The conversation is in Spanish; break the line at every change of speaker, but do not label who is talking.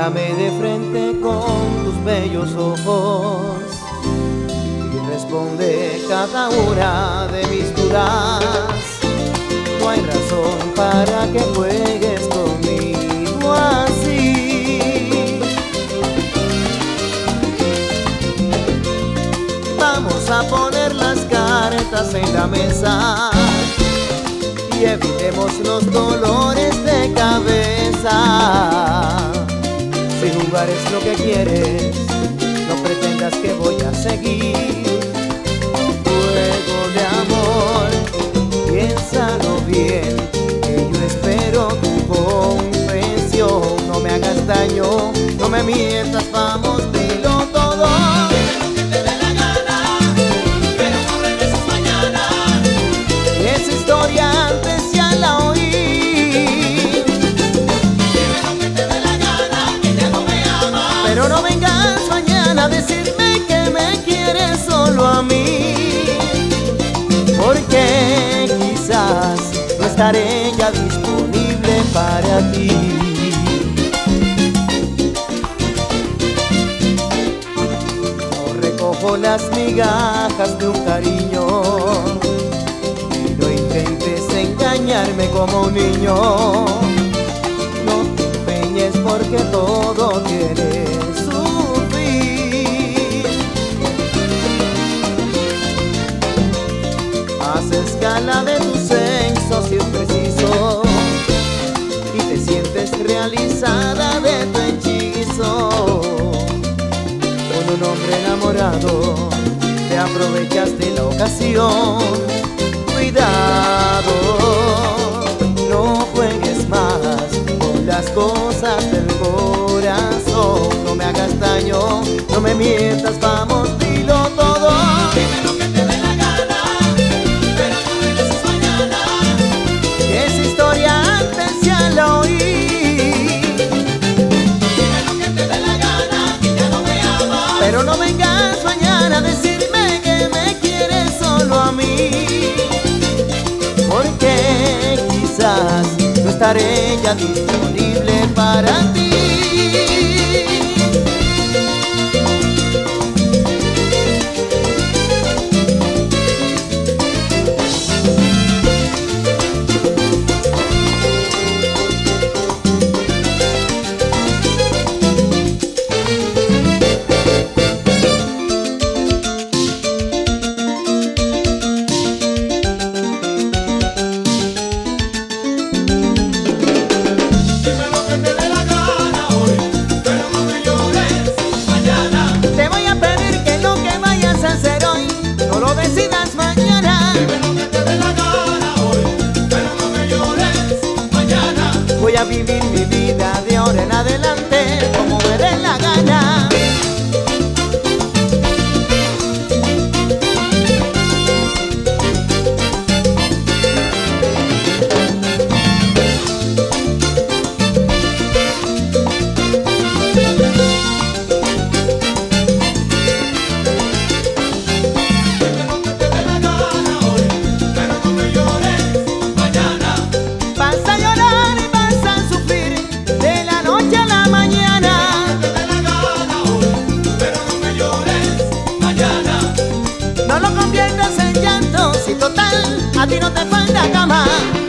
Mírame de frente con tus bellos ojos y responde cada una de mis dudas. No hay razón para que juegues conmigo así. Vamos a poner las cartas en la mesa y evitemos los dolores de cabeza. Si jugar es lo que quieres, no pretendas que voy a seguir un juego de amor. Piénsalo bien, que yo espero tu confesión. No me hagas daño, no me mientas, vamos, dilo todo.
Dime lo que te dé la gana, pero no regreses mañana.
Esa historia antes ya la oí. Pero no vengas mañana a decirme que me quieres solo a mí, porque quizás no estaré ya disponible para ti. No recojo las migajas de un cariño y no intentes engañarme como un niño. No te empeñes porque todo tiene su fin. Haz escala de tus sexos si es preciso y te sientes realizada de tu hechizo. Con un hombre enamorado te aprovechas de la ocasión. Cuidado, no juegues más con las cosas del corazón. No me hagas daño, no me mientas, vamos, dilo todo.
Dime lo que te dé la gana, pero no regreses mañana.
Esa historia antes ya la oí.
Dime lo que te dé la gana, que ya no me amas.
Pero no vengas mañana a decirme que me quieres solo a mí, porque quizás no estaré ya disponible para ti. Decidas mañana.
Dime lo que te dé la gana hoy, pero no me llores mañana.
Voy a vivir mi vida de ahora en adelante como me dé la gana. No lo conviertas en llanto, si total a ti no te falta cama.